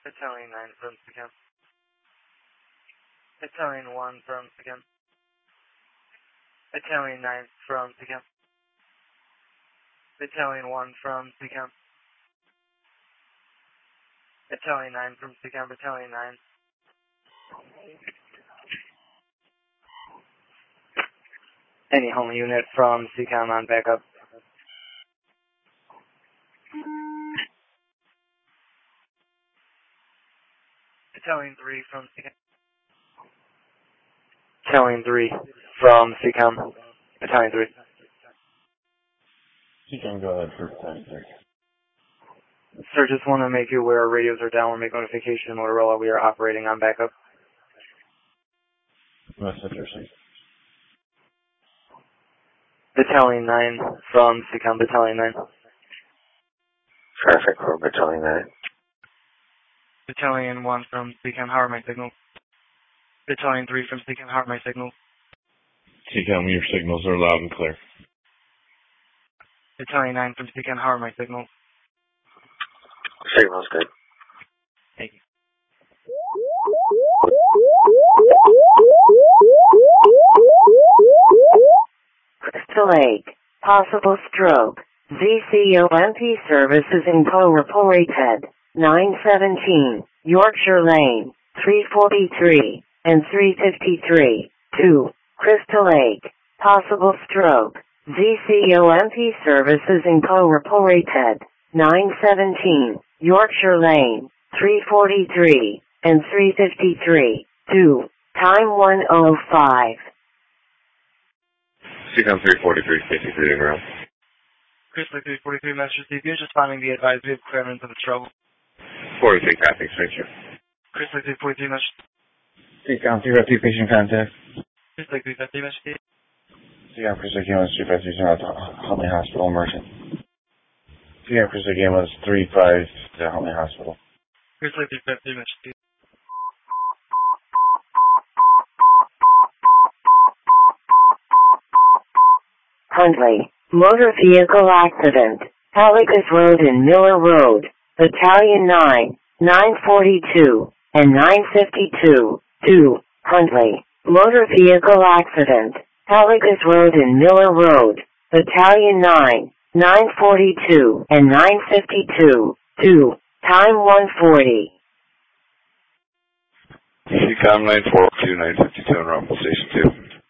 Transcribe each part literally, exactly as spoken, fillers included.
Battalion nine from Secam. Battalion one from Secam. Battalion nine from Secam. Battalion one from Secam. Battalion nine from Secam. Battalion nine. Any home unit from Secam on backup. Battalion three from Secam. Battalion three from Secam. Battalion three. Secam, go ahead for Battalion three. Sir, just want to make you aware our radios are down. We'll make notification, Motorola. We are operating on backup. Message received. Battalion nine from Secam. Battalion nine. Traffic for Battalion nine. Battalion one from Secam. How are my signals? Battalion three from Secam. How are my signals? Secam, your signals are loud and clear. Battalion nine from Secam. How are my signals? Signal's good. Thank you. Crystal Lake. Possible stroke. Z C O M P services in Poe reported. nine seventeen. Yorkshire Lane. three forty-three. And three fifty-three. two. Crystal Lake. Possible stroke. Z C O M P services in Poe reported. nine seventeen. Yorkshire Lane. three forty-three. And three fifty-three. two. Time one oh five. Secam three forty-three, fifty-three to ground. Crystal Lake three forty-three, Master Steve. You're just finding the advised. We have clearance of the trouble. forty-three, copy, thank you. Crystal Lake three forty-three, Master Secam, three fifty, patient contact. Crystal Lake three fifty, Master Steve. Secam, Crystal Lake was three fifty, Huntley Hospital emergent. Secam, Crystal Lake was three five to Huntley Hospital. Crystal Lake three fifty, Master Steve. Huntley. Motor vehicle accident. Haligus Road and Miller Road. Battalion nine. nine forty-two. And nine fifty-two. two. Huntley. Motor vehicle accident. Haligus Road and Miller Road. Battalion nine. nine forty-two. And nine fifty-two. two. Time one forty. Secam nine forty-two, nine fifty-two in Rumble Station two.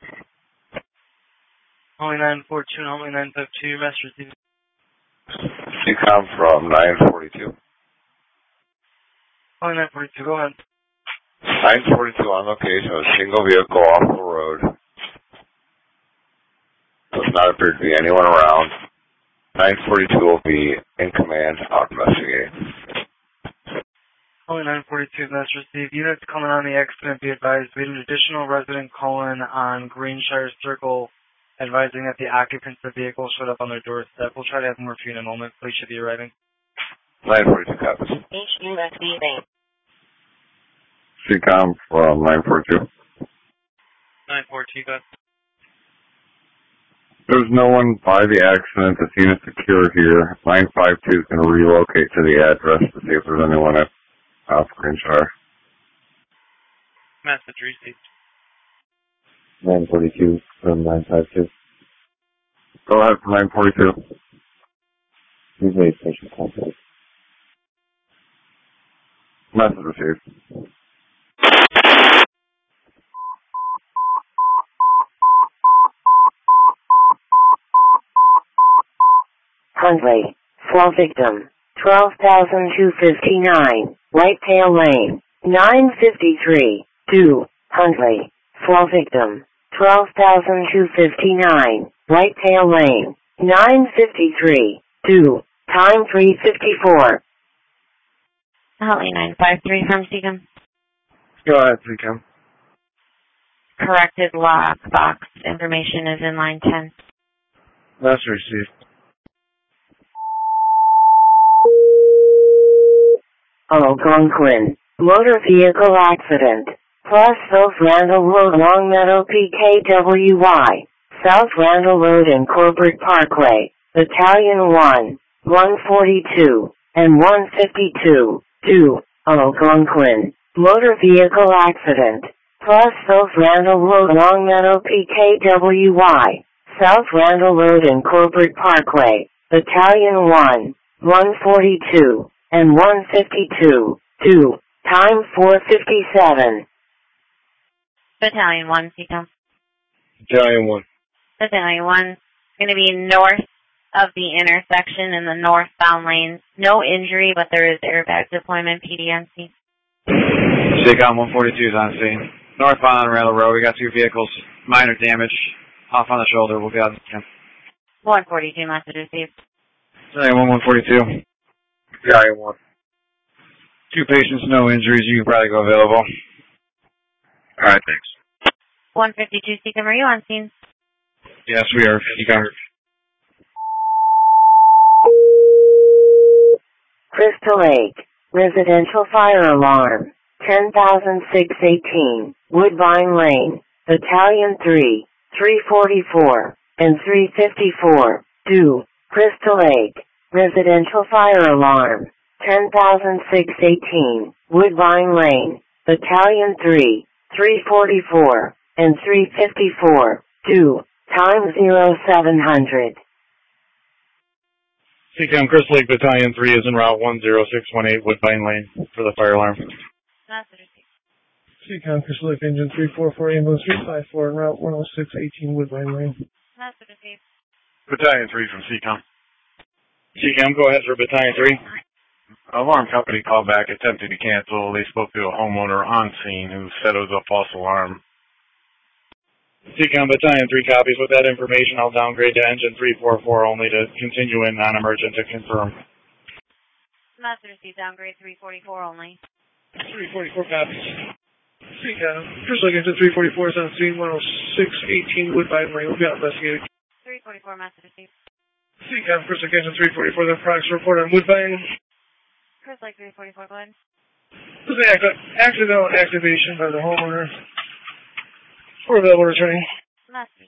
Only nine forty-two and only nine fifty-two, Master Steve. Secam from nine forty-two. Only nine forty-two, go ahead. nine forty-two on location, a single vehicle off the road. Does not appear to be anyone around. nine forty-two will be in command, out investigating. Only nine forty-two, Master Steve. Units coming on the accident, be advised. We had an additional resident calling on Greenshire Circle, advising that the occupants of the vehicle showed up on their doorstep. We'll try to have more for you in a moment. Police should be arriving. nine forty-two copies. H U S leaving. Secam from nine forty-two. nine forty-two, go ahead. There's no one by the accident. The scene is secure here. nine five two is going to relocate to the address to see if there's anyone at South Greenshire. Message received. nine forty-two from nine five two. Go ahead for nine forty-two. We've made patient contact. Message received. Huntley. Fall victim. twelve thousand two hundred fifty-nine. Whitetail Lane. nine fifty-three. two. Huntley. Fall victim. twelve thousand two hundred fifty-nine. Whitetail Lane. nine fifty-three. two. Time three fifty-four. Huntley nine five three from Secam. Go ahead, Secam. Corrected lockbox information is in line ten. That's received. Algonquin. Motor vehicle accident. Plus South Randall Road, Longmeadow, P K W Y. South Randall Road and Corbett Parkway. Battalion one. one forty-two. And one fifty-two. two. Algonquin. Motor vehicle accident. Plus South Randall Road, Longmeadow, P K W Y. South Randall Road and Corporate Parkway. Battalion one, one forty-two, and one fifty-two. two. Time four fifty-seven. Battalion one, Seacom. Battalion one. Battalion one. Going to be north of the intersection in the northbound lanes. No injury, but there is airbag deployment, P D N C. Seacom one forty-two is on scene. Northbound on Randall Road, we got two vehicles. Minor damage. Off on the shoulder, we'll be out. one forty-two, message received. Battalion one forty-two. Battalion one. Two patients, no injuries. You can probably go available. Alright, thanks. one fifty-two, Seacom, are you on scene? Yes, we are. Seacom. Crystal Lake. Residential fire alarm. ten thousand six eighteen. Woodbine Lane. Battalion three. three forty-four. And three fifty-four. two. Crystal Lake. Residential fire alarm. ten thousand six eighteen. Woodbine Lane. Battalion three. three forty-four. And three fifty-four. two. Time zero seven hundred. Seacom, Crystal Lake Battalion three is en route one zero six one eight Woodbine Lane for the fire alarm. Message received. Seacom, Crystal Lake Engine three four four, ambulance three five four, en route one oh six eighteen Woodbine Lane. Message received. Battalion three from Seacom. Seacom, go ahead for Battalion three. Alarm company called back, attempted to cancel. They spoke to a homeowner on scene who said it was a false alarm. Seacom, Battalion three copies. With that information, I'll downgrade to engine three four four only to continue in non-emergent to confirm. Message received, downgrade three forty-four only. three forty-four copies. Seacom, Crystal Lake Engine three forty-four is on scene one oh six eighteen Woodbine Lane. We'll be out investigating. three forty-four, message received. Seacom, Crystal Lake Engine three forty-four, the products report on Woodbine. Crystal Lake three forty-four, go ahead. This is an accidental activation by the homeowner. For available returning. Message.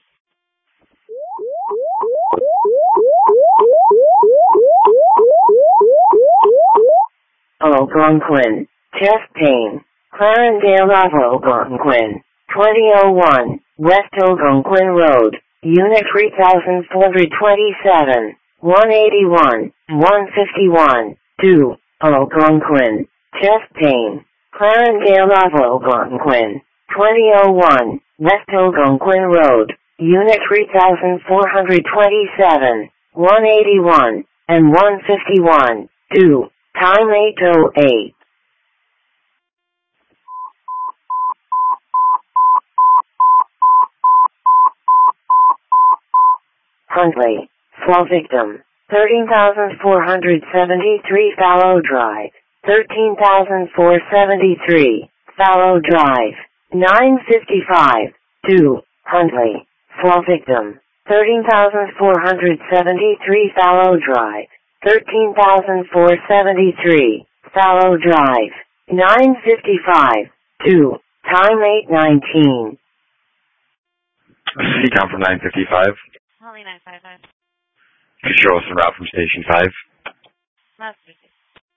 Algonquin. Chest pain. Clarendale of Algonquin. twenty oh one. West Algonquin Road. Unit three thousand four hundred twenty-seven. one eighty-one. one fifty-one. two. Algonquin. Chest pain. Clarendale of Algonquin. twenty oh one. West Algonquin Road. Unit three thousand four hundred twenty-seven. one eighty-one. And one fifty-one. two. Time eight oh eight. Huntley. Fall victim. thirteen thousand four hundred seventy-three Fallow Drive. thirteen thousand four hundred seventy-three. Fallow Drive. nine fifty-five. two. Huntley. Fall victim. thirteen thousand four hundred seventy-three Fallow Drive. thirteen thousand four hundred seventy-three. Fallow Drive. nine fifty-five. two. Time eight nineteen. Seacom from nine fifty-five. Holly nine five five. Show us en route from Station five. Message received.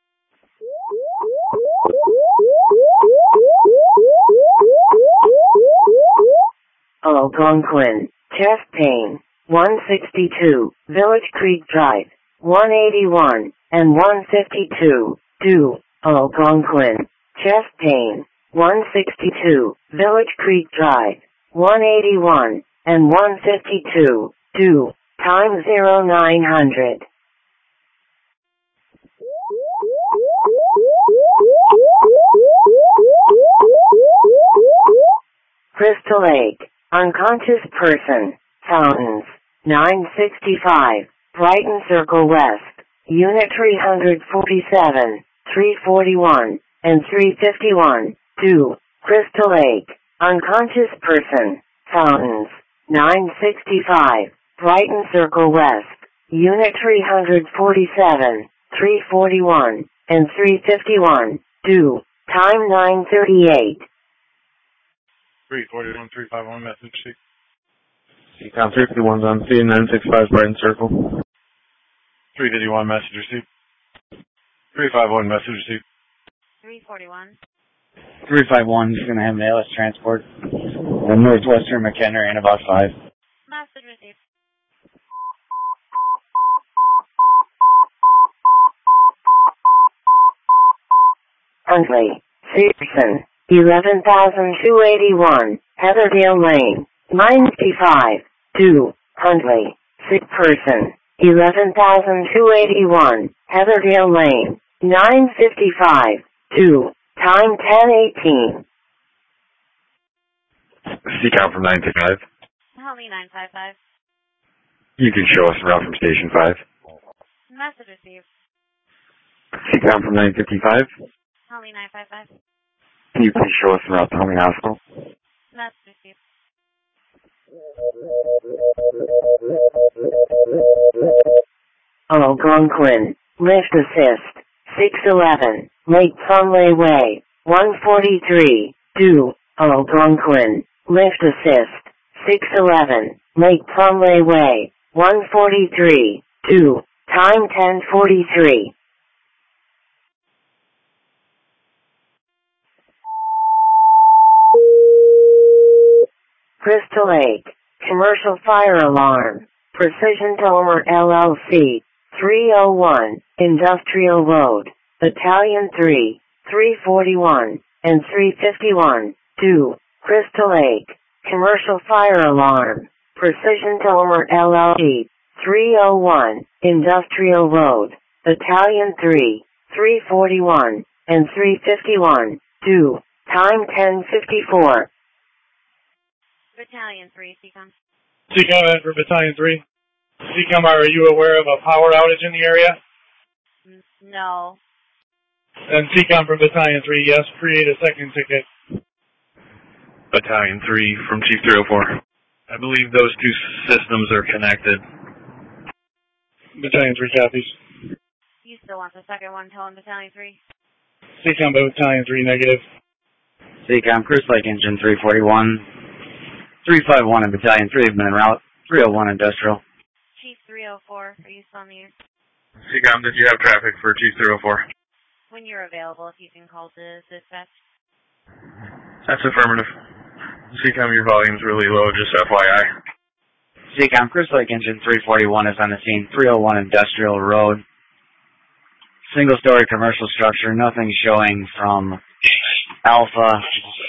Algonquin. Chest pain. one sixty-two. Village Creek Drive. one eighty-one. And one fifty-two. two. Algonquin. Chest pain. one sixty-two. Village Creek Drive. one eighty-one. And one fifty-two. two. Time zero nine hundred. Crystal Lake. Unconscious person. Fountains. nine sixty-five. Brighton Circle West. Unit three forty-seven. three forty-one. And three fifty-one. two. Crystal Lake. Unconscious person. Fountains. nine sixty-five. Brighton Circle West. Unit three forty-seven. three forty-one. And three fifty-one. two. Time nine thirty-eight. three forty-one, three five one, message sheet. Seacom three fifty-one's on scene, nine sixty-five Brighton Circle. three fifty-one, message received. three five one, message received. three forty-one. three five one is going to have an A L S transport. The Northwestern McHenry in about five. Message received. Huntley, Searson, eleven thousand two hundred eighty-one, Heatherdale Lane, ninety-five, two, Huntley, sick person, eleven thousand two hundred eighty-one, Heatherdale Lane, nine fifty-five, two, time ten eighteen. C COM from nine two five. Holly nine five five. You can show us around from Station five. Message received. C COM from nine fifty-five. Holly nine five five. Can you please show us around the Homing Hospital? Message received. Algonquin, lift assist, six eleven, Lake Plumley Way, one forty-three, two, Algonquin, lift assist, six eleven, Lake Plumley Way, one forty-three, two, time ten forty-three. Crystal Lake, commercial fire alarm, Precision Tomer L L C, three oh one, Industrial Road, Battalion three, three forty-one, and three fifty-one, two, Crystal Lake, commercial fire alarm, Precision Tomer L L C, three oh one, Industrial Road, Battalion three, three forty-one, and three fifty-one, two, time ten fifty-four. Battalion three, C COM. C COM in for Battalion three. C COM, are you aware of a power outage in the area? N- no. And C COM from Battalion three, yes, create a second ticket. Battalion three from Chief three oh four. I believe those two systems are connected. Battalion three copies. You still want the second one, tell him Battalion three. C COM Battalion three negative. C COM, Cruise Lake Engine three forty-one. three five one and Battalion three have been en route. three oh one Industrial. Chief three oh four, are you still on the air? C COM, did you have traffic for Chief three oh four? When you're available, if you can call to dispatch. That's affirmative. C COM, your volume's really low, just F Y I. C COM, Cruise Lake Engine three forty-one is on the scene. three oh one Industrial Road. Single-story commercial structure. Nothing showing from Alpha,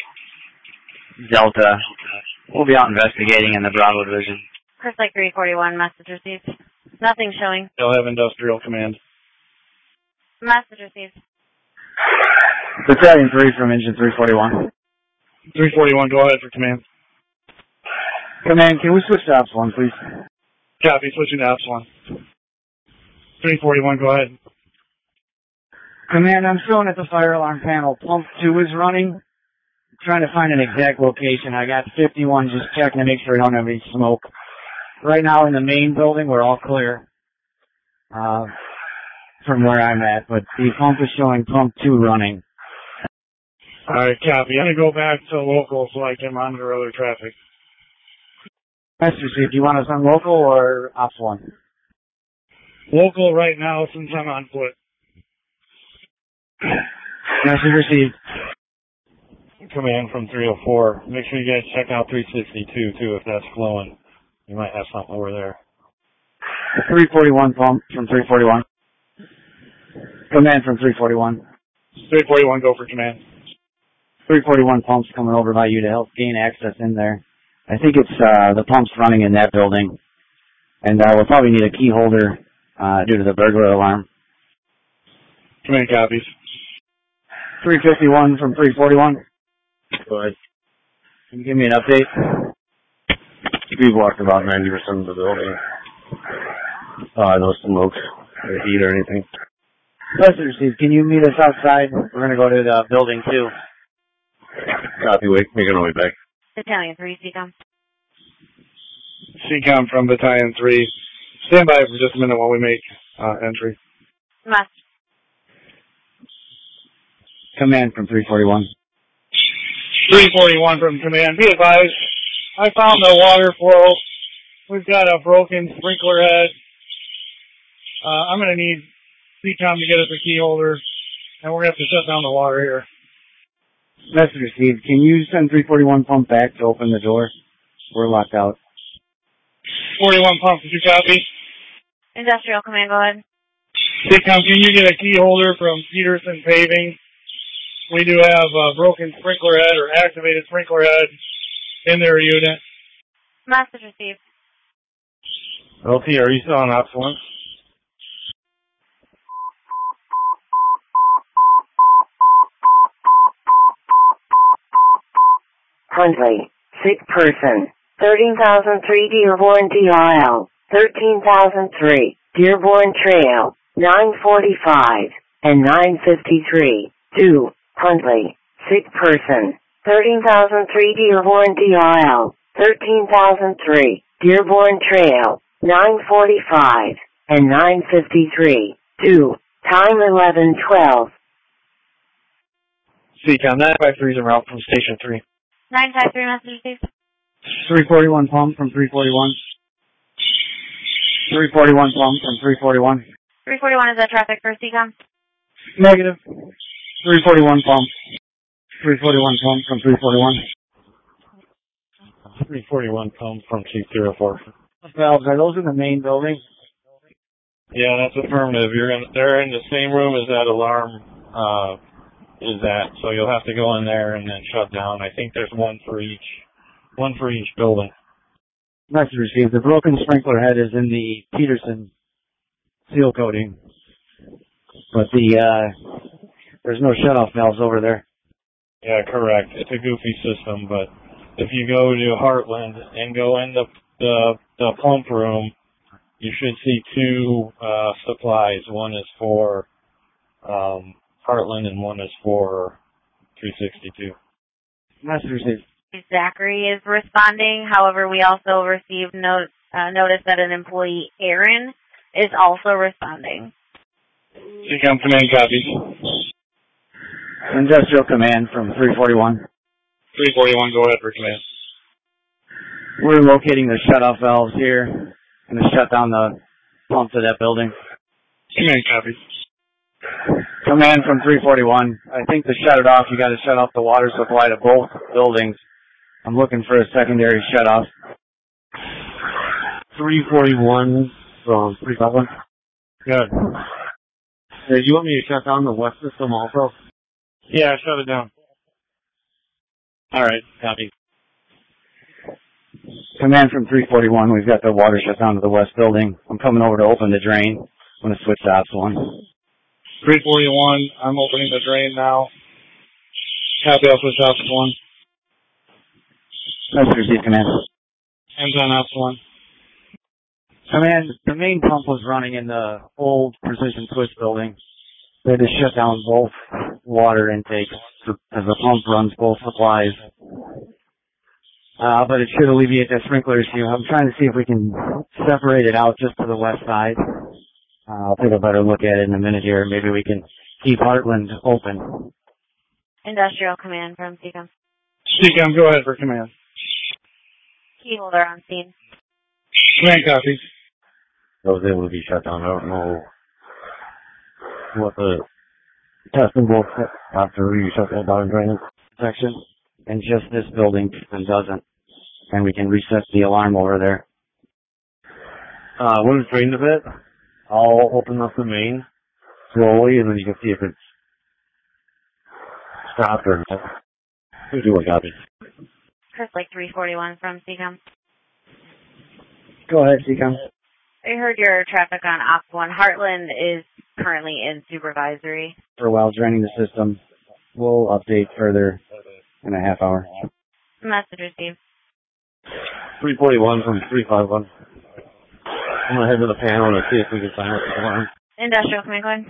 Delta. We'll be out investigating in the Bravo Division. Chris Lake three forty-one, message received. Nothing showing. They'll have industrial command. Message received. Battalion three from Engine three forty-one. three forty-one, go ahead for command. Command, can we switch to Ops one, please? Copy, switching to Ops one. three forty-one, go ahead. Command, I'm showing at the fire alarm panel. Pump two is running. Trying to find an exact location. I got fifty-one just checking to make sure we don't have any smoke. Right now in the main building, we're all clear uh, from where I'm at, but the pump is showing pump two running. All right, copy. I'm going to go back to local so I can monitor other traffic. Message received. Do you want us on local or Ops one? Local right now since I'm on foot. Message received. Command from three oh four. Make sure you guys check out three sixty-two, too, if that's flowing. You might have something over there. three forty-one pump from three forty-one. Command from three forty-one. three forty-one, go for command. three forty-one pumps coming over by you to help gain access in there. I think it's uh, the pumps running in that building. And uh, we'll probably need a key holder uh, due to the burglar alarm. Command copies. three fifty-one from three forty-one. Go ahead. Can you give me an update? We've walked about ninety percent of the building. Uh, no smoke or heat or anything. Message received. Can you meet us outside? We're going to go to the building, too. Copy, wait, making our way back. Battalion three, C COM. C COM from Battalion three. Stand by for just a minute while we make uh, entry. Must. Command from three forty-one. three forty-one from command. Be advised, I found the water flow. We've got a broken sprinkler head. Uh, I'm going to need C COM to get us a key holder and we're going to have to shut down the water here. Message received. Can you send three forty-one pump back to open the door? We're locked out. forty-one pump, did you copy? Industrial Command, go ahead. C COM, can you get a key holder from Peterson Paving? We do have a broken sprinkler head or activated sprinkler head in their unit. Message received. L T, are you still on ops one? Huntley, sick person, thirteen thousand three Dearborn D R L, thirteen thousand three, Dearborn Trail, nine forty-five, and nine fifty-three, two, Huntley, sick person, thirteen thousand three Dearborn D R L, thirteen thousand three, Dearborn Trail, nine forty-five, and nine fifty-three, two, time eleven twelve. C COM, nine five three is en route from Station three. nine five three, message received. three forty-one pump from three forty-one. three forty-one pump from three forty-one. three forty-one, is that traffic for C COM? Negative. three forty-one pump. three forty-one pump from three forty-one. three forty-one pump from two zero four. Valves, are those in the main building? Yeah, that's affirmative. You're in, they're in the same room as that alarm uh, is at, so you'll have to go in there and then shut down. I think there's one for each, one for each building. Message received. The broken sprinkler head is in the Peterson seal coating, but the uh, there's no shutoff valves over there. Yeah, correct. It's a goofy system, but if you go to Heartland and go in the the, the pump room, you should see two uh, supplies. One is for um, Heartland and one is for three sixty-two. Message received. Zachary is responding. However, we also received note, uh, notice that an employee, Aaron, is also responding. C COM, command copies. Industrial Command from three forty-one. three forty-one, go ahead for command. We're locating the shutoff valves here and to shut down the pump to that building. Command copies. Command from three forty-one. I think to shut it off, you got to shut off the water supply to both buildings. I'm looking for a secondary shutoff. three forty-one from three forty-one. Good. Hey, do you want me to shut down the west system also? Yeah, shut it down. All right, copy. Command from three forty-one. We've got the water shut down to the west building. I'm coming over to open the drain. I'm going to switch to ops one. three forty-one, I'm opening the drain now. Copy, I'll switch ops one. Message received, Command. Hands on ops one. Command, the main pump was running in the old Precision Switch building. They had to shut down both water intakes as the pump runs both supplies. Uh, but it should alleviate that sprinkler issue. I'm trying to see if we can separate it out just to the west side. Uh, I'll take a better look at it in a minute here. Maybe we can keep Heartland open. Industrial Command from C COM. C COM, go ahead for command. Key holder on scene. Command copies. I was able to be shut down. I don't know what the testing will fit after we shut that down drainage section. And just this building doesn't. And we can reset the alarm over there. Uh, when it's drained a bit, I'll open up the main slowly and then you can see if it's stopped or not. We'll do what happens. Chris Lake three forty-one from C COM. Go ahead, C COM. I heard your traffic on Ops one. Heartland is currently in supervisory. For a while, draining the system. We'll update further in a half hour. Message received. three forty-one from three fifty-one. I'm going to head to the panel and see if we can find out the alarm. Industrial Command, go ahead.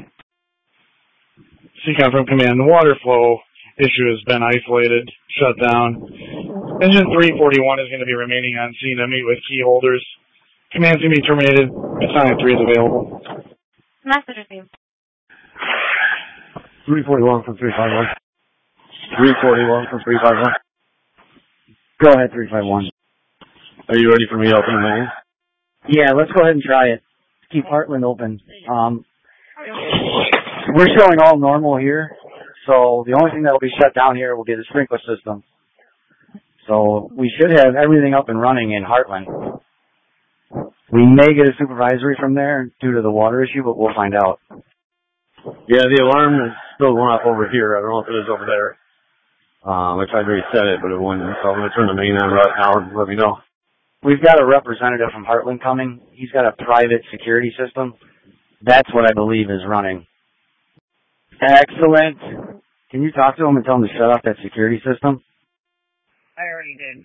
C COM from command. The water flow issue has been isolated, shut down. Engine three forty-one is going to be remaining on scene to meet with key holders. Command's going to be terminated. Battalion three is available. Message received. three forty-one from three fifty-one. three forty-one from three fifty-one. Go ahead, three five one. Are you ready for me to open the main? Yeah, let's go ahead and try it. Keep Heartland open. Um, We're showing all normal here, so the only thing that will be shut down here will be the sprinkler system. So we should have everything up and running in Heartland. We may get a supervisory from there due to the water issue, but we'll find out. Yeah, the alarm is still going off over here. I don't know if it is over there. Um, I tried to reset it, but it wouldn't. So I'm going to turn the main on right now and let me know. We've got a representative from Heartland coming. He's got a private security system. That's what I believe is running. Excellent. Can you talk to him and tell him to shut off that security system? I already did.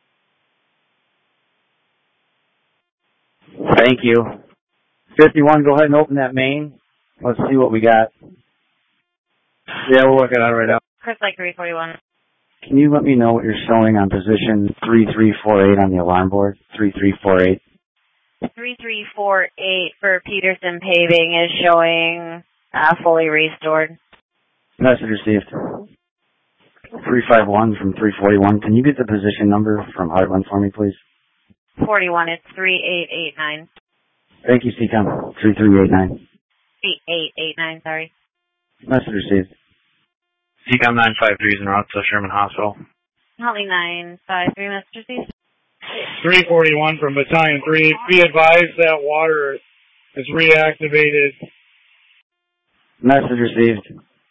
Thank you. fifty-one, go ahead and open that main. Let's see what we got. Yeah, we'll look at it right now. Chris Lake three forty-one. Can you let me know what you're showing on position three three four eight on the alarm board? three three four eight. three three four eight for Peterson Paving is showing uh, fully restored. Message received. three five one from three forty-one. Can you get the position number from Heartland for me, please? forty-one, it's three eight eight nine. Thank you, C COM. three three eight nine. eight eight eight nine, sorry. Message received. C COM nine five three is en route to Sherman Hospital. Holly nine five three, message received. three forty-one from Battalion three. Be advised that water is reactivated. Message received.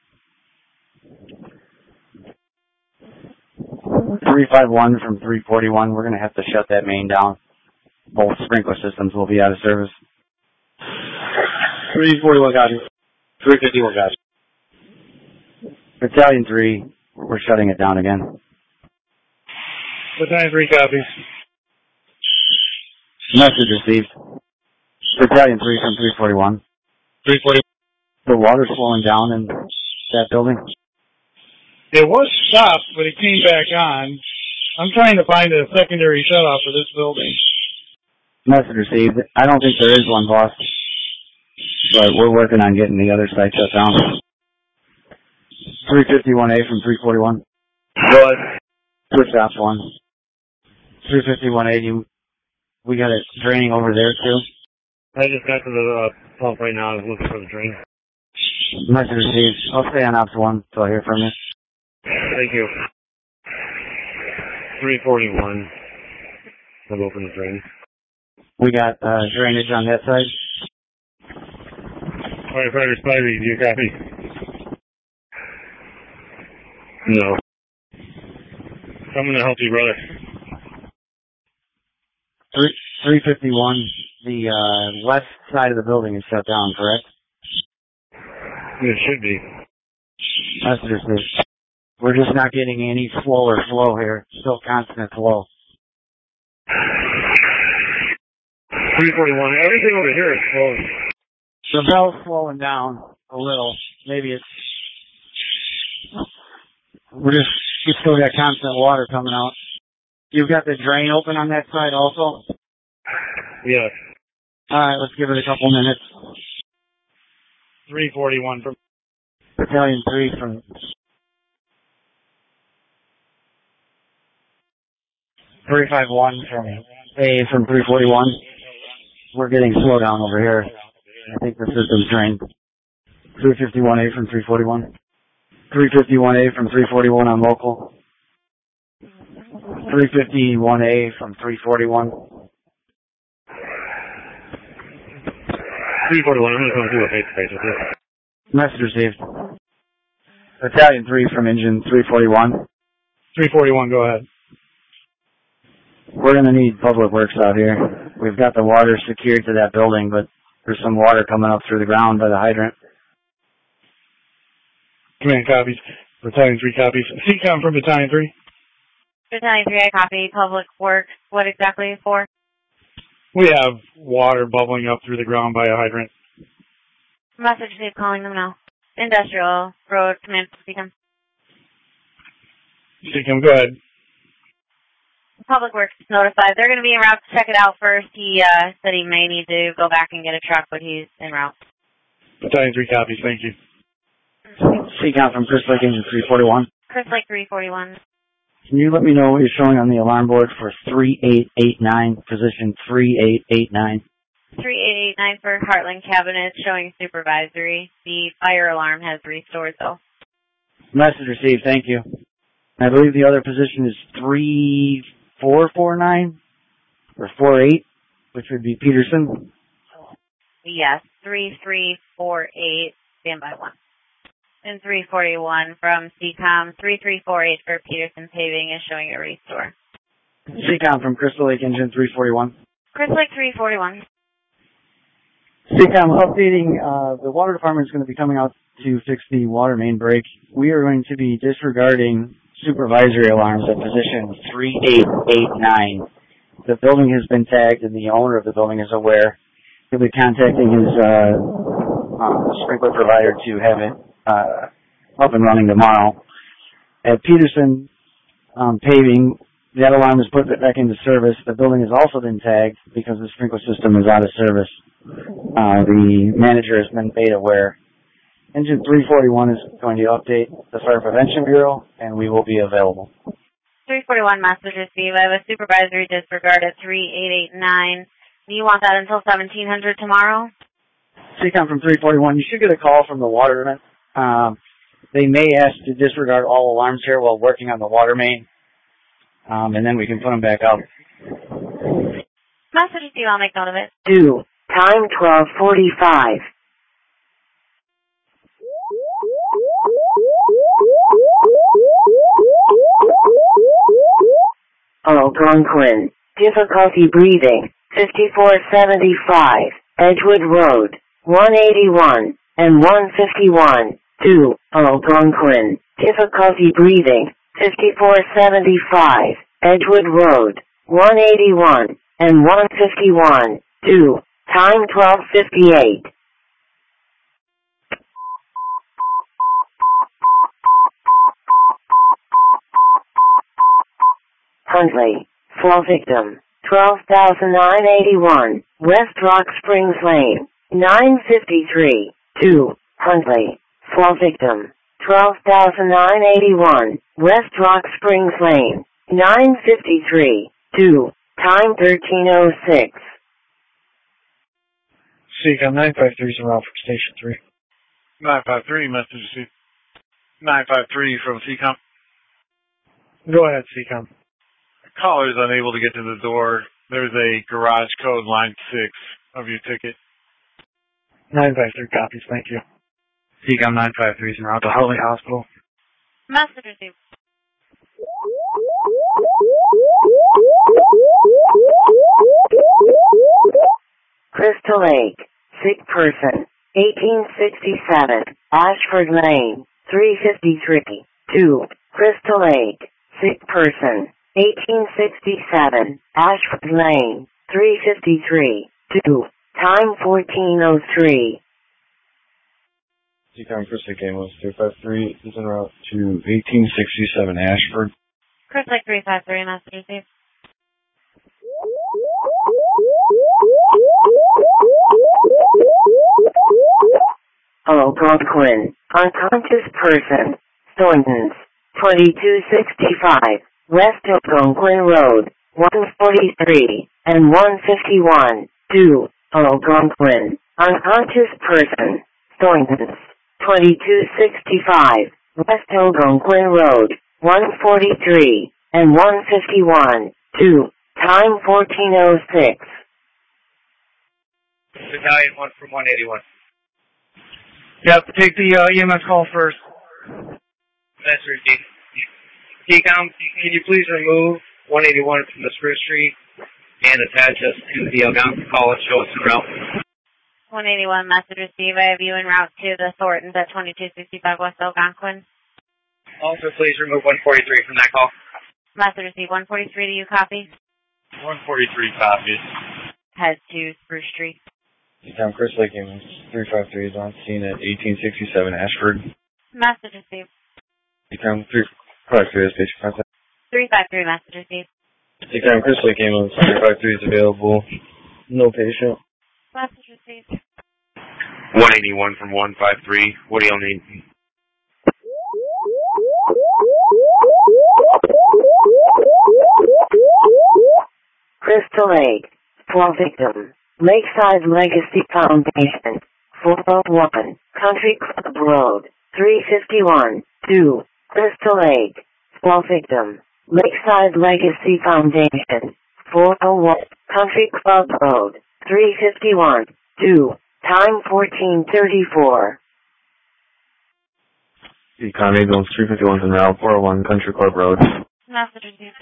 three five one from three forty-one. We're going to have to shut that main down. Both sprinkler systems will be out of service. three forty-one, got it. three fifty-one, got it. Battalion three, we're shutting it down again. Battalion three copies. Message received. Battalion three from three forty-one. three forty. The water's slowing down in that building. It was stopped, but it came back on. I'm trying to find a secondary shutoff for this building. Message received. I don't think there is one, boss. But we're working on getting the other site shut down. three fifty-one A from three forty-one. Go ahead. Switch ops one. three fifty-one A, you, we got it draining over there too. I just got to the uh, pump right now. I was looking for the drain. Message received. I'll stay on ops one until I hear from you. Thank you. three forty-one. I've opened the drain. We got uh, drainage on that side. Firefighter Spivey, do you copy? No. I'm going to help you, brother. Three, three fifty-one, the uh, west side of the building is shut down, correct? It should be. That's just it. We're just not getting any slower flow here. Still constant flow. three forty-one, everything over here is closed. The bell's slowing down a little. Maybe it's... We're just... We still got constant water coming out. You've got the drain open on that side also? Yes. Alright, let's give it a couple minutes. three forty-one from Battalion three from... three five one from A from three forty-one. We're getting slow down over here. I think the system's drained. three fifty-one A from three forty-one. three fifty-one A from three forty-one on local. three fifty-one A from three forty-one. three forty-one, I'm going to come through a face-to-face with this. Message received. Battalion three from engine three forty-one. three forty-one, go ahead. We're going to need public works out here. We've got the water secured to that building, but there's some water coming up through the ground by the hydrant. Command copies. Battalion three copies. C COM from Battalion three. Battalion three, I copy. Public Works, what exactly for? We have water bubbling up through the ground by a hydrant. Message received, calling them now. Industrial Road, command, C COM. C COM, go ahead. Public Works is notified. They're going to be en route to check it out first. He uh, said he may need to go back and get a truck, but he's en route. Battalion three copies, thank you. C COM from Chris Lake engine three forty-one. Chris Lake three forty-one. Can you let me know what you're showing on the alarm board for three eight eight nine, position three eight eight nine? three eight eight nine for Heartland Cabinets showing supervisory. The fire alarm has restored though. Message received, thank you. I believe the other position is three four four nine or four eight, which would be Peterson. Yes, three three four eight, standby one. And three forty-one from C COM, three three four eight for Peterson Paving is showing a restore. C COM from Crystal Lake Engine three forty-one. Crystal Lake three forty-one. C COM updating, uh, the water department is going to be coming out to fix the water main break. We are going to be disregarding supervisory alarms at position three eight eight nine. The building has been tagged and the owner of the building is aware. He'll be contacting his uh, uh, sprinkler provider to have it uh, up and running tomorrow. At Peterson um, Paving, that alarm is put back into service. The building has also been tagged because the sprinkler system is out of service. Uh, the manager has been made aware. Engine three forty-one is going to update the Fire Prevention Bureau, and we will be available. three forty-one message received. I have a supervisory disregard at three eight eight nine. Do you want that until seventeen hundred tomorrow? C COM from three forty-one. You should get a call from the water main. Um, they may ask to disregard all alarms here while working on the water main, um, and then we can put them back out. Message received. I'll make note of it. Two. Time twelve forty-five. Algonquin. Difficulty breathing. fifty-four seventy-five. Edgewood Road. one eighty-one and one fifty-one. two. Algonquin. Difficulty breathing. fifty-four seventy-five. Edgewood Road. one eighty-one and one fifty-one. two. Time twelve fifty-eight. Huntley. Fall victim. twelve thousand nine hundred eighty-one. West Rock Springs Lane. nine fifty-three. two. Huntley. Fall victim. twelve thousand nine hundred eighty-one. West Rock Springs Lane. nine fifty-three. two. Time thirteen oh six. C COM nine five three is en route from Station three. nine five three, message received. nine five three from C COM. Go ahead, C COM. Caller is unable to get to the door. There's a garage code line six of your ticket. nine five three copies, thank you. C COM nine five three is en route to Hartley Hospital. Message received. Crystal Lake. Sick person. eighteen sixty-seven. Ashford Lane. three fifty-three. two. Crystal Lake. Sick person. eighteen sixty-seven. Ashford Lane. three fifty-three. two. Time fourteen oh three. C COM Crystal Lake Ambulance three five three is en route to eighteen sixty-seven Ashford. Crystal Lake three five three, message received. Algonquin. Unconscious person. Thorntons. twenty-two sixty-five. West Algonquin Road. one forty-three and one fifty-one. two. Algonquin. Unconscious person. Thorntons. twenty-two sixty-five. West Algonquin Road. one forty-three and one fifty-one. two. Time fourteen oh six. Battalion one from one eighty-one. Yep, take the uh, E M S call first. That's received. C COM, can you please remove one eighty-one from the Spruce Street and attach us to the Algonquin call and show us the route? one eighty-one, message received. I have you en route to the Thorntons at twenty-two sixty-five West Algonquin. Also, please remove one forty-three from that call. Message received. one forty-three, do you copy? one forty-three copies. Head to Spruce Street. C COM Crystal Lake Ambulance three five three is on scene at eighteen sixty-seven Ashford. Message received. C COM three five three is station contact. three five three, message received. C COM Crystal Lake Ambulance three five three is available. No patient. Message received. one eighty-one from one five three. What do y'all need? Crystal Lake. Fall victim. Lakeside Legacy Foundation, four oh one, Country Club Road, three fifty-one, two, Crystal Lake, fall victim. Lakeside Legacy Foundation, four oh one, Country Club Road, three fifty-one, two, time fourteen thirty-four. Econ Ambulance three fifty-one en route, four oh one Country Club Road. Message received.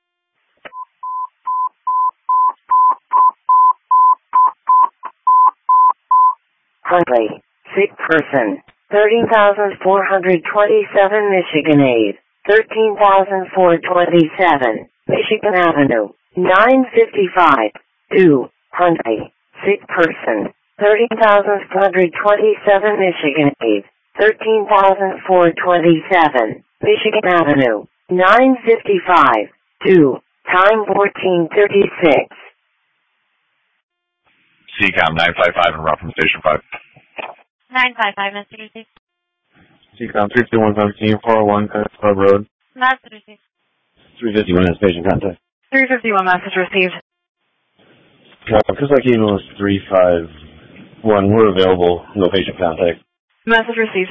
Huntley, sick person, thirteen thousand four hundred twenty-seven Michigan Ave, thirteen thousand four hundred twenty-seven, Michigan Avenue, nine fifty-five, two, Huntley, sick person, thirteen thousand four hundred twenty-seven Michigan Ave, thirteen thousand four hundred twenty-seven, Michigan Avenue, nine fifty-five, two, time fourteen thirty-six. C COM nine five five en route from Station five. nine five five, message received. Econ three fifty-one seventeen, four oh one Country Club Road. Message received. three fifty-one has patient contact. three fifty-one, message received. Just like Ambulance three five one, we're available, no patient contact. Message received.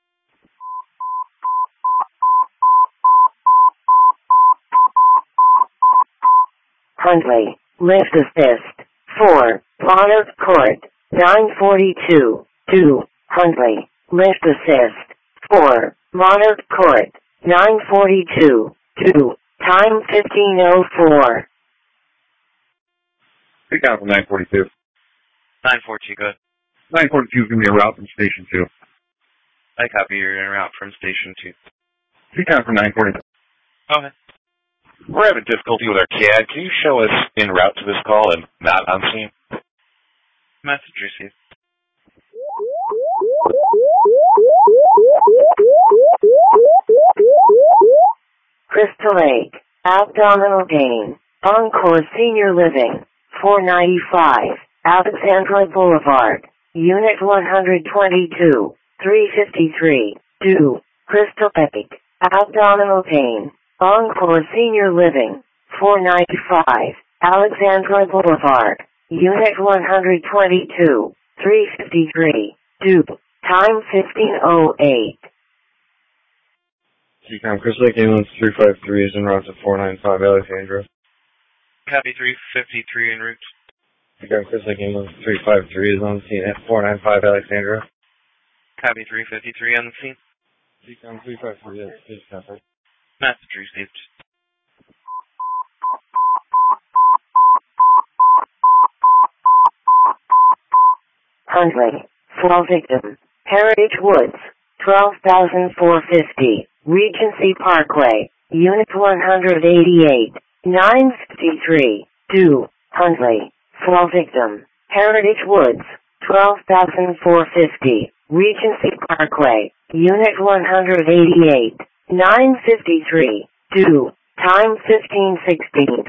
Huntley, lift assist, four, Monarch Court, nine forty-two, two, Huntley, lift assist, four, Monarch Court, nine forty-two, two, time fifteen oh four. C COM from nine forty-two. nine forty-two, good. nine forty-two is going to be a route from Station two. I copy, you're en route from Station two. C COM from nine forty-two. Okay. We're having difficulty with our C A D. Can you show us en route to this call and not on scene? Message received. Crystal Lake, abdominal pain, Encore Senior Living, four ninety-five, Alexandra Boulevard, Unit one twenty-two, three fifty-three, two, Crystal Lake, abdominal pain, Encore Senior Living, four ninety-five, Alexandra Boulevard, Unit one twenty-two, three fifty-three, two, time fifteen oh eight. C COM Crystal Lake Ambulance three five three is en route to four ninety-five Alexandra. Copy three fifty-three en route. C COM Crystal Lake Ambulance three five three is on scene at four ninety-five Alexandra. Copy three fifty-three on the scene. C COM three five three is patient contact. Message received. Huntley, fall victim, Heritage Woods, twelve thousand four hundred fifty, Regency Parkway, Unit one eighty-eight, nine fifty-three, two, Huntley, fall victim, Heritage Woods, twelve thousand four hundred fifty, Regency Parkway, Unit one eighty-eight, nine fifty-three, two, time fifteen sixteen.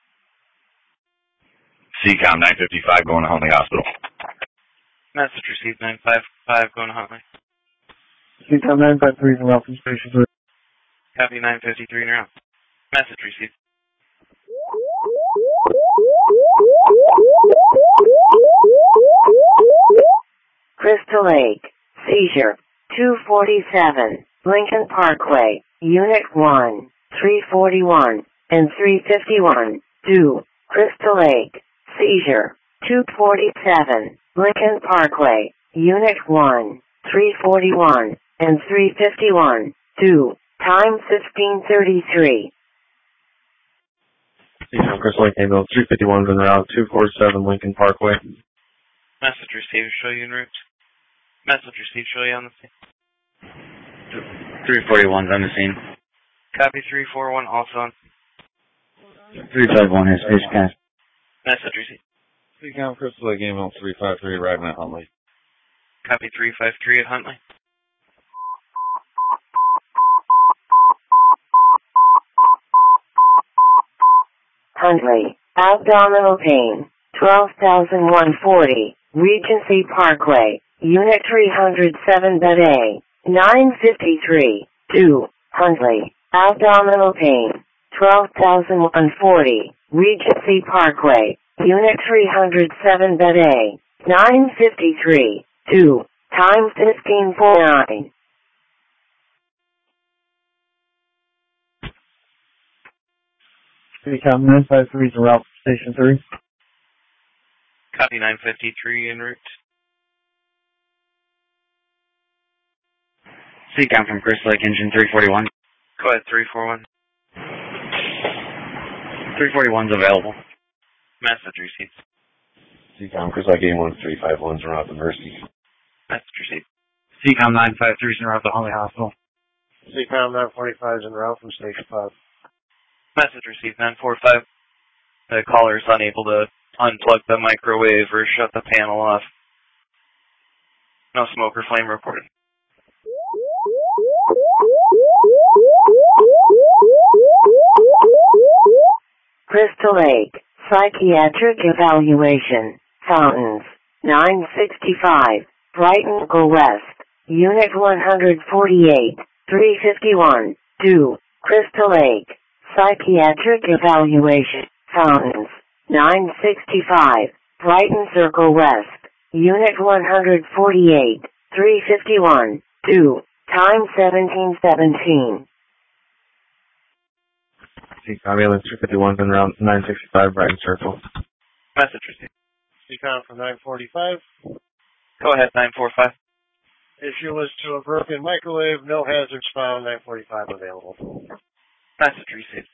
C COM nine fifty-five going to Huntley Hospital. Message received nine five five going to Huntley. C COM nine five three is en route from Station three. Copy nine fifty-three en route. Message received. Crystal Lake, seizure, two forty-seven, Lincoln Parkway, Unit one, three forty-one, and three fifty-one, two, Crystal Lake, seizure, two forty-seven, Lincoln Parkway, Unit one, three forty-one, and three fifty-one, two, time fifteen thirty-three. C COM Crystal Lake Ambulance three fifty-one is en route, two forty-seven Lincoln Parkway. Message received, show you en route. Message received, show you on the scene. three forty-one's on the scene. Copy three forty-one also on scene. three five one has patient contact. Message received. C COM Crystal Lake Ambulance three five three arriving at Huntley. Copy three five three at Huntley. Huntley, abdominal pain, twelve thousand one hundred forty, Regency Parkway, Unit three oh seven Bed A, nine fifty-three, two, Huntley, abdominal pain, twelve thousand one hundred forty, Regency Parkway, Unit three hundred seven bed A, nine fifty-three, two, time fifteen forty-nine. Cam nine five three is en route for Station three. Copy nine fifty-three en route. C COM from Chris Lake, engine three forty-one. Go ahead, three forty-one. three forty-one's available. Message received. C COM, Chris Lake A one three five one's en route to Mercy. Message received. C COM nine five three is en route to Huntley Hospital. C COM nine forty-five is en route from Station five. Message received, nine forty-five. The caller is unable to unplug the microwave or shut the panel off. No smoke or flame reported. Crystal Lake, psychiatric evaluation, Fountains, nine sixty-five, Brighton, go west, Unit one forty-eight, three fifty-one, two, Crystal Lake, psychiatric evaluation, Fountains, nine sixty-five, Brighton, circle west, Unit one forty-eight, three fifty-one, two, time seventeen seventeen. C COM, ambulance two fifty-one's en route nine sixty-five, Brighton Circle. Message received. C COM from nine forty-five. Go ahead, nine forty-five. Issue was to a broken microwave, no hazards found, nine forty-five available. Message received.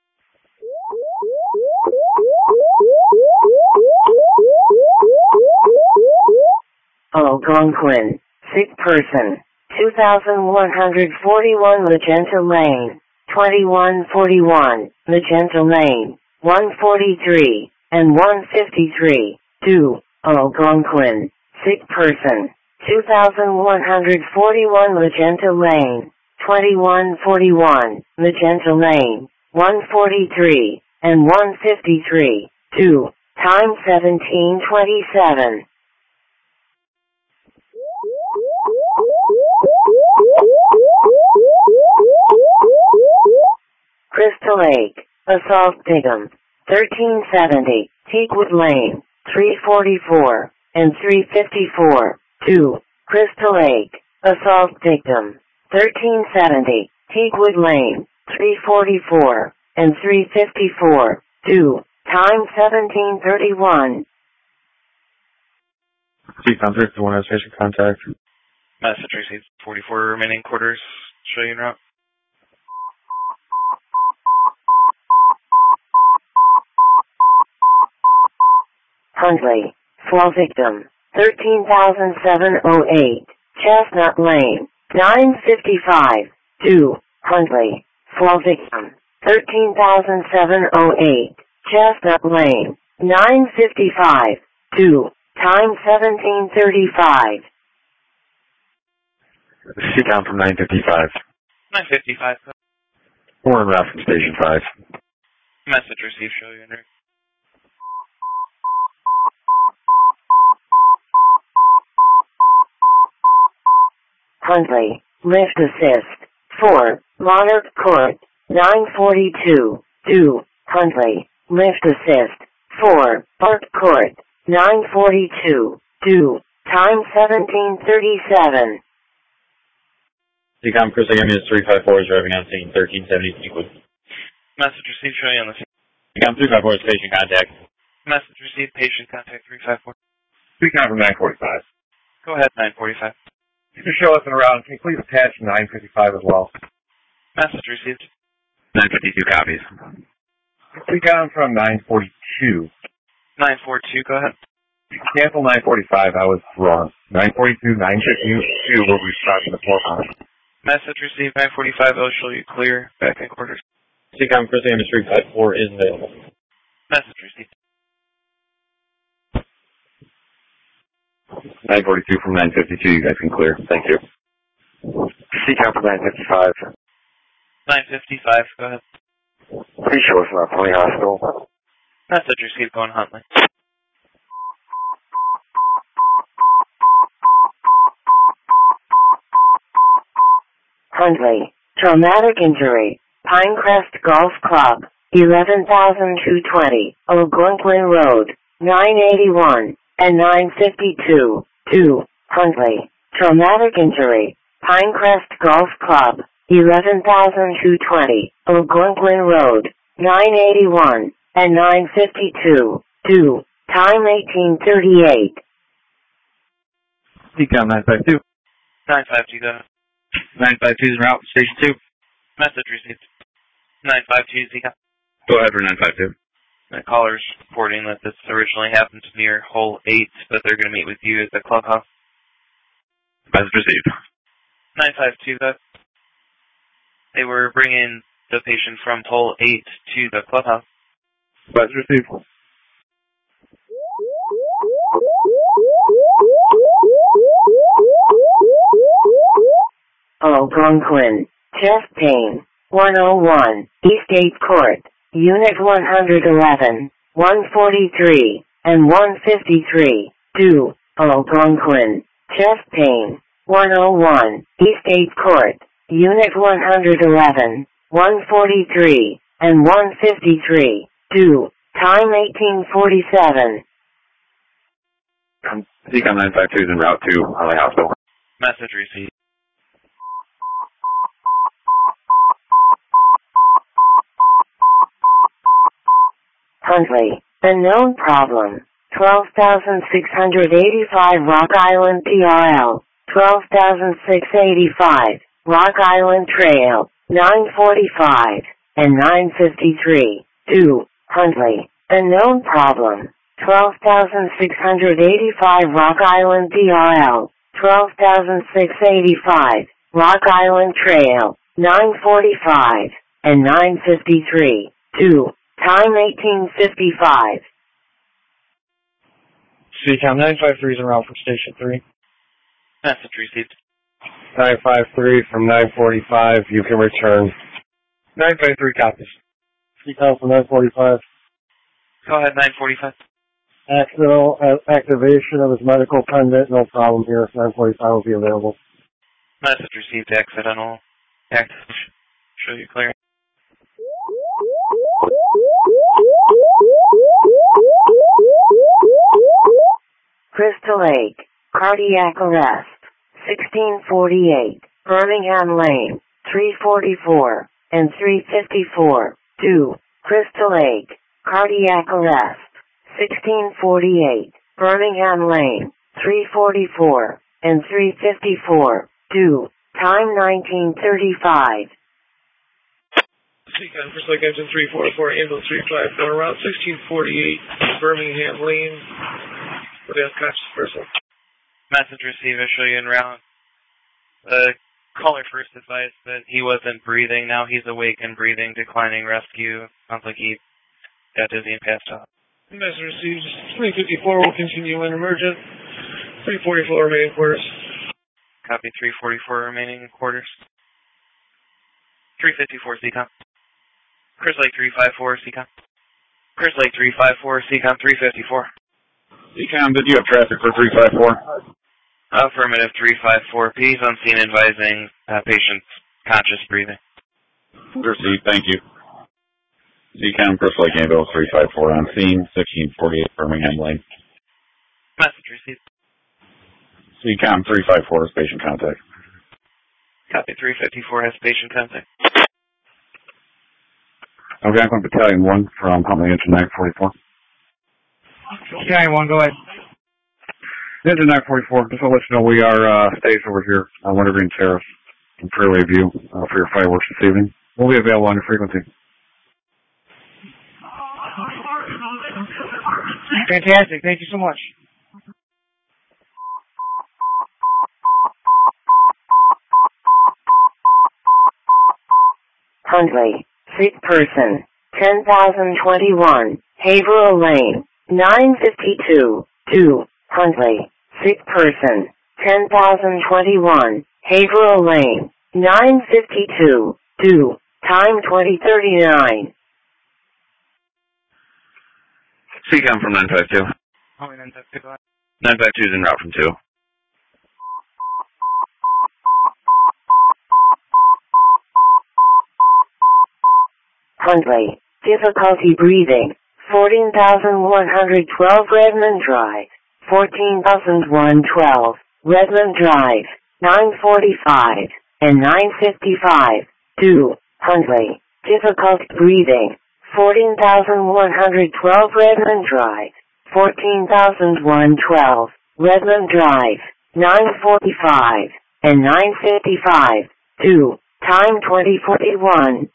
Algonquin, sick person, two thousand one hundred forty-one Magenta Lane, twenty-one forty-one, Magenta Lane, one forty-three, and one fifty-three, two, Algonquin, sick person, two thousand one hundred forty-one Magenta Lane, twenty-one forty-one, Magenta Lane, one forty-three, and one fifty-three, two, time seventeen twenty-seven. Crystal Lake, assault victim, thirteen seventy, Teakwood Lane, three forty-four, and three fifty-four, two, Crystal Lake, assault victim, thirteen seventy, Teakwood Lane, three forty-four, and three fifty-four, two, time seventeen thirty-one. C COM fifty-one has patient contact. Message received. forty-four remaining quarters. Show you en route. Huntley, fall victim, thirteen thousand seven hundred eight, Chestnut Lane, nine fifty-five, two, Huntley, fall victim, thirteen thousand seven hundred eight, Chestnut Lane, nine fifty-five, two, time seventeen thirty-five. C COM from nine fifty-five. nine fifty-five. We're en route from Station five. Message received. Show you en route. Huntley, lift assist, four, Monarch Court, nine forty-two, two, Huntley, lift assist, four, Park Court, nine forty-two, two, time seventeen thirty-seven. C COM, Chris Lake, ambulance three five four is driving on scene, thirteen seventy Teakwood. Message received. Show you on the scene. C COM three five four is patient contact. Message received. Patient contact three five four. C COM from nine forty-five. Go ahead, nine forty-five. You can show us in a route. Can you please attach nine fifty-five as well? Message received. nine fifty-two copies. C COM from nine forty-two. nine forty-two, go ahead. Cancel nine forty-five. I was wrong. nine forty-two, nine fifty-two will be stopped in the forefront. Message received. nine forty-five. I'll show you clear. Back in quarters. C COM, Chris Lake, three five four is available. Message received. nine forty-two from nine fifty-two, you guys can clear. Thank you. C COM from nine fifty-five. nine fifty-five, go ahead. Please show us around Huntley Hospital. Message received, going Huntley. Huntley, traumatic injury, Pinecrest Golf Club, eleven thousand two hundred twenty, Algonquin Road, nine eighty-one, and nine fifty-two, two, Huntley. Traumatic injury, Pinecrest Golf Club, eleven thousand two hundred twenty, Algonquin Road, nine eighty-one, and nine fifty-two, two, time eighteen thirty-eight. C COM nine five two. nine five two, go ahead. nine five two is en route for Station two. Message received. nine five two, C COM. Go ahead for nine five two. The caller's reporting that this originally happened near hole eight, but they're going to meet with you at the clubhouse. Message received. nine five two, go ahead. They were bringing the patient from hole eight to the clubhouse. Message received. Algonquin, chest pain, one oh one, Eastgate Court, Unit one eleven, one forty-three, and one fifty-three, two, Algonquin, chest pain, one oh one, Eastgate Court, Unit one eleven, one forty-three, and one fifty-three, two, time eighteen forty-seven. C COM nine five two is en route to L A Hospital. Message received. Huntley, unknown problem, twelve thousand six hundred eighty-five Rock Island P R L, twelve thousand six hundred eighty-five, Rock Island Trail, nine forty-five, and nine fifty-three, two, Huntley, unknown problem, twelve thousand six hundred eighty-five Rock Island P R L, twelve thousand six hundred eighty-five, Rock Island Trail, nine forty-five, and nine fifty-three, two, time eighteen fifty-five. C COM nine five three is en route for Station three. Message received. nine five three from nine forty-five, you can return. nine five three copies. C COM from nine forty-five. Go ahead, nine forty-five. Accidental uh, activation of his medical pendant, no problem here. nine forty-five will be available. Message received, accidental activation. Show you clear. Crystal Lake, cardiac arrest, sixteen forty-eight, Birmingham Lane, three forty-four, and three fifty-four, two, Crystal Lake, cardiac arrest, sixteen forty-eight, Birmingham Lane, three forty-four, and three fifty-four, two, time nineteen thirty-five. C COM First Lake Engine three forty-four, ambulance three five four, route sixteen forty-eight, Birmingham Lane, for the unconscious person. Message received, I'll show you en route. The caller first advised that he wasn't breathing, now he's awake and breathing, declining rescue. Sounds like he got dizzy and passed out. Message received, three fifty-four will continue in emergent, three forty-four remaining quarters. Copy, three forty-four remaining quarters. three fifty-four C COM. Chris Lake three five four C COM. Chris Lake three five four C COM three fifty-four. C COM, did you have traffic for three five four? Affirmative three five four. Please on scene advising uh, patient's conscious breathing. Received, thank you. C COM, Chris Lake Ambulance three five four on scene, sixteen forty-eight Birmingham Lane. Message received. C COM three five four is patient contact. Copy, three fifty-four has patient contact. Algonquin Battalion one from Huntley Engine nine forty-four. Battalion one, go ahead. Engine nine forty-four, just to let you know we are uh, staged over here on Wintergreen Terrace in Fairway View uh, for your fireworks this evening. We'll be available on your frequency. Fantastic, thank you so much. Huntley, sick person, ten thousand twenty-one, Haverhill Lane, nine fifty-two, two, Huntley, sick person, ten thousand twenty-one, Haverhill Lane, nine fifty-two, two, time twenty thirty-nine. C COM from nine five two. Oh, nine five two. nine five two is en route from two. Huntley, difficulty breathing, fourteen thousand one hundred twelve Redmond Drive, fourteen thousand one hundred twelve Redmond Drive, nine forty-five and nine fifty-five, two, Huntley, difficulty breathing, fourteen thousand one hundred twelve Redmond Drive, fourteen thousand one hundred twelve Redmond Drive, nine forty-five and nine fifty-five, two, time twenty forty-one.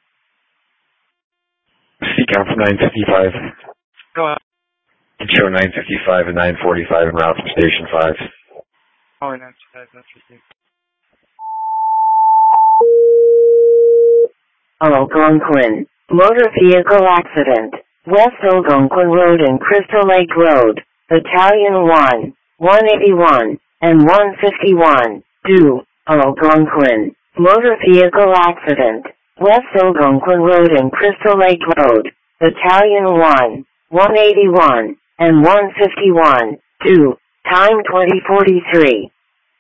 C COM from nine fifty-five. Go ahead. Show nine fifty-five and nine forty-five en route from Station five. Oh, nine fifty-five, that's received. Algonquin, motor vehicle accident, West Algonquin Road and Crystal Lake Road, Battalion one, one eighty-one, and one fifty-one, two, Algonquin, motor vehicle accident, West Algonquin Road and Crystal Lake Road, Battalion one, one eighty-one, and one fifty-one, two, time twenty forty-three.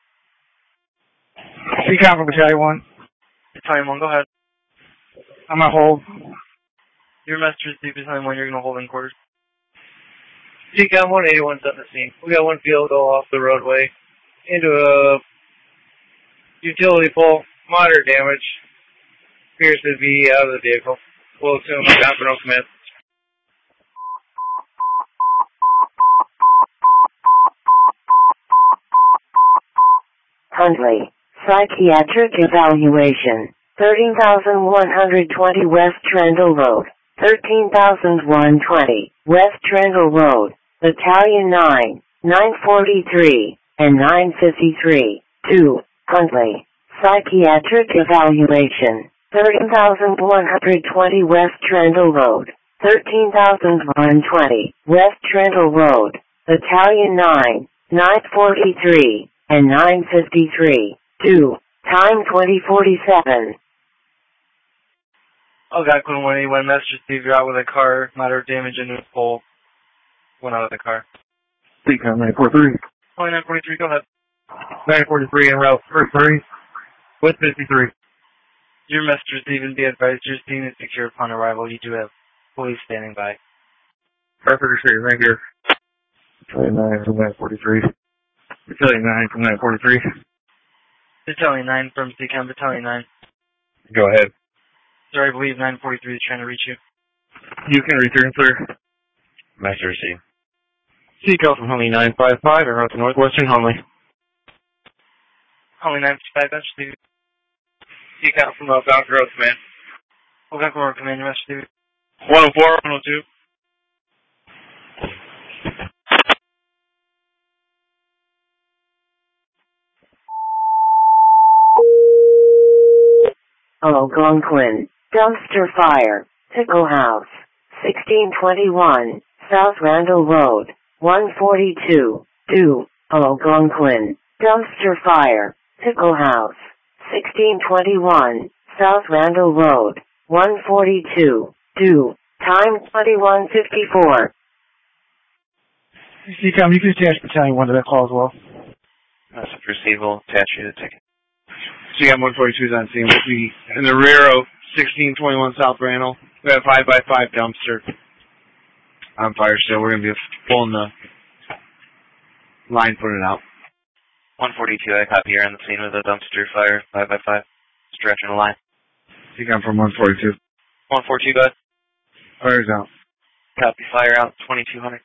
C COM from Battalion one. Battalion one, go ahead. I'm gonna hold. Your message received, Battalion one, you're gonna hold in quarters. C COM one eighty-one's at the scene. We got one field goal off the roadway into a utility pole, moderate damage. Appears to be out of the vehicle. We'll assume it's down for no command. Huntley, psychiatric evaluation, thirteen thousand one hundred twenty West Trendle Road, thirteen thousand one hundred twenty West Trendle Road, Battalion nine, nine forty-three, and nine fifty-three, two, Huntley, psychiatric evaluation, thirteen thousand one hundred twenty West Trendle Road, thirteen thousand one hundred twenty West Trendle Road, Battalion nine, nine forty-three, and nine fifty-three, two, time twenty forty-seven. Algonquin one eighty-one, message received, you're out with a car, moderate damage into a pole. Went out of the car. C COM nine forty-three. Oh, nine forty-three, go ahead. nine forty-three en route first three with fifty-three. Your message received and be advised your scene is secure upon arrival. You do have police standing by. Perfect, received, thank you. Battalion nine from nine forty-three. Battalion nine from nine forty-three. Battalion nine from C COM, Battalion nine. Go ahead. Sir, I believe nine forty-three is trying to reach you. You can return, sir. Master received. C COM from Huntley nine fifty-five en route to Northwestern Huntley. Huntley nine fifty-five, that's received. C COM from Algonquin Road, command. Algonquin Road, command, your message received. one oh four, one oh two. Algonquin, dumpster fire, Tickle House, sixteen twenty-one, South Randall Road, one forty-two, two, Algonquin, dumpster fire, Tickle House, sixteen twenty-one, South Randall Road, one forty-two, two, time twenty-one fifty-four. C COM, you can attach Battalion one to that call as well. Message received, will attach you to the ticket. C COM one forty-two is on scene. We'll be in the rear of sixteen twenty-one South Randall. We have a five by five dumpster on fire still. We're going to be pulling the line, putting it out. one forty-two, I copy here on the scene with a dumpster fire, five by five, stretching a line. C COM from one forty-two. one forty-two, go ahead. Fire's out. Copy, fire out, twenty-two hundred.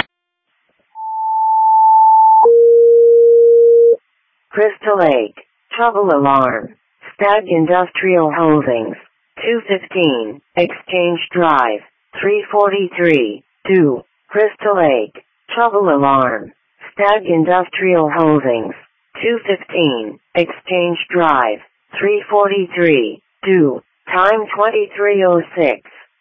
Crystal Lake, trouble alarm, Stag Industrial Holdings, two fifteen, Exchange Drive, three forty-three, two, Crystal Lake, trouble alarm, Stag Industrial Holdings, two fifteen, Exchange Drive, three forty-three, two, time twenty-three oh six.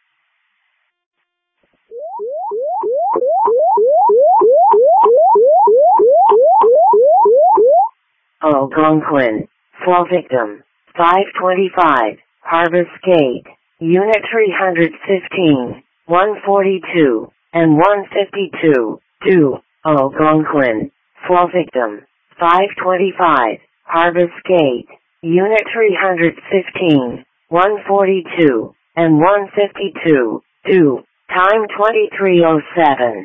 Algonquin, fall victim, five twenty-five, Harvest Gate, Unit three fifteen, one forty-two, and one fifty-two, two, Algonquin, fall victim, five twenty-five, Harvest Gate, Unit three fifteen, one forty-two, and one fifty-two, two. Time twenty-three oh seven.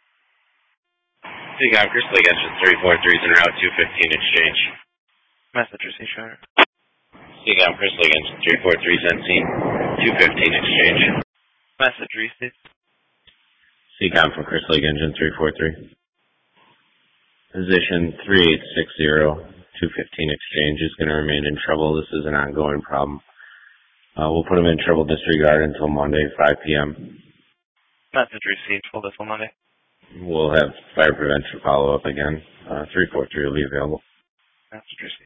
C COM, Chris Lake, engine three four three is en route two fifteen exchange. Message received, Shire. C COM, Chris Lake, engine three four three is on scene two fifteen exchange. Message received. C COM from Chris Lake, engine three four three. Position three eight six zero, two fifteen exchange is going to remain in trouble. This is an ongoing problem. Uh, we'll put him in trouble disregard until Monday, five p.m. Message received. Full this on Monday. We'll have fire prevention follow up again. Uh, three four three will be available. Message received.